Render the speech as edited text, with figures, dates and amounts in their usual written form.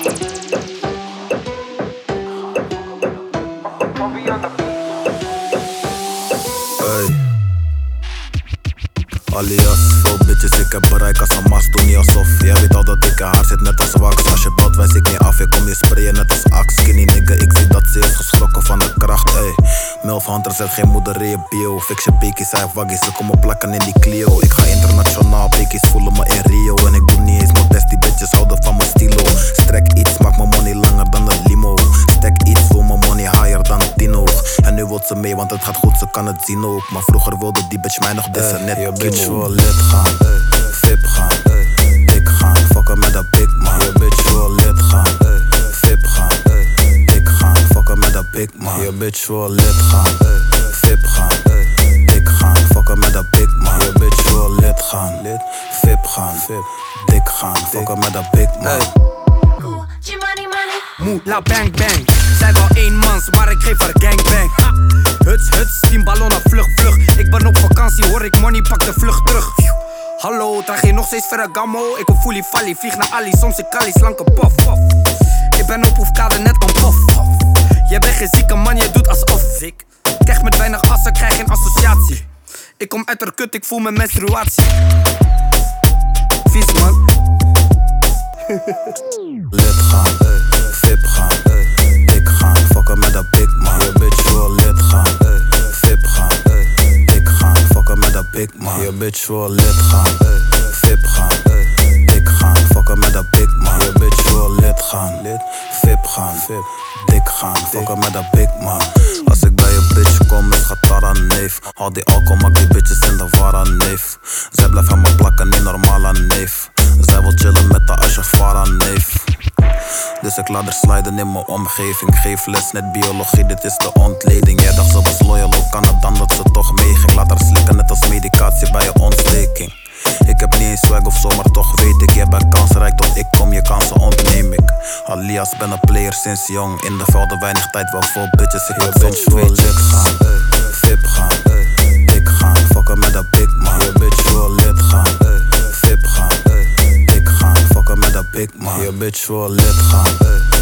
Hey. Alias, veel bitches, ik heb bereik als een mas, doe niet alsof. Jij weet al dat ik in haar zit net als wax. Als je belt wijs ik niet af, ik kom je sprayen net als Axe. Skinny nigga, ik zie dat ze is geschrokken van de kracht, ey. Milf Hunter zet geen moeder in je bio. Fiction pekies, hij heeft waggies, ze komen plakken in die Clio. Ik ga internationaal, pekies voelen me in Rio. En ik doe niet eens mijn best, die bitches houden van mijn stilo. Strek iets, maak mijn money langer dan een limo. Stek iets, voel mijn money higher dan een tino. En nu wil ze mee, want het gaat goed, ze kan het zien ook. Maar vroeger wilde die bitch mij nog dissen, net je bitch bitch wil lid gaan, VIP gaan, dik gaan, fucken met dat big man. Je bitch wil lid gaan, VIP gaan, dik gaan, fucken met dat big man. Je bitch wil lid gaan, VIP gaan, dik gaan, fucken met dat big man. Je bitch wil lid gaan, VIP gaan, dik gaan, fucken met dat big man. Moe, la bang bang. Zij wil eenmans, maar ik geef haar gangbang. Huts, huts, 10 ballonnen, vlug, vlug. Ik ben op vakantie, hoor ik money, pak de vlucht terug. Hallo, draag je nog steeds Ferragamo? Ik wil fully falli, vlieg naar Ali, soms ik Kali, slanke pof, pof. Ik ben op hoefkade net een pof. Jij bent geen zieke man, je doet alsof. Ik krijg met weinig assen, krijg geen associatie. Ik kom uit haar kut, ik voel mijn menstruatie. Vies man. Lid gaan, VIP gaan, dik gaan, fucken met dat big man. Je bitch wil lid gaan, VIP gaan, dik gaan, fucken met dat big man. Je bitch wil lid gaan, VIP gaan, dik gaan, fucken met dat big man. Je bitch wil lid gaan, VIP gaan, dik gaan, fucken met dat big man. Als ik bij je bitch kom is Gatara neef. Al die alcohol maak die bitches in de vara neef. Zij blijft aan me plakken, niet normale neef. Zij wil chillen met de Ashafara neef. Dus ik laat haar sliden in mijn omgeving. Geef les, net biologie, dit is de ontleding. Jij dacht ze was loyal, hoe kan het dan dat ze toch meeging? Laat haar slikken net als medicatie bij je ontsteking. Ik heb niet eens swag of zo, maar toch weet ik. Jij bent kansrijk tot ik kom, je kansen ontneem ik. Alias ben een player sinds jong. In de velden weinig tijd, wel vol bitches. Ik heb bitch wil lid gaan, VIP gaan, dik gaan, fucken met dat big man. Je bitch wil lid gaan, VIP gaan, dik gaan, fucken met dat big man. Je bitch wil lid gaan,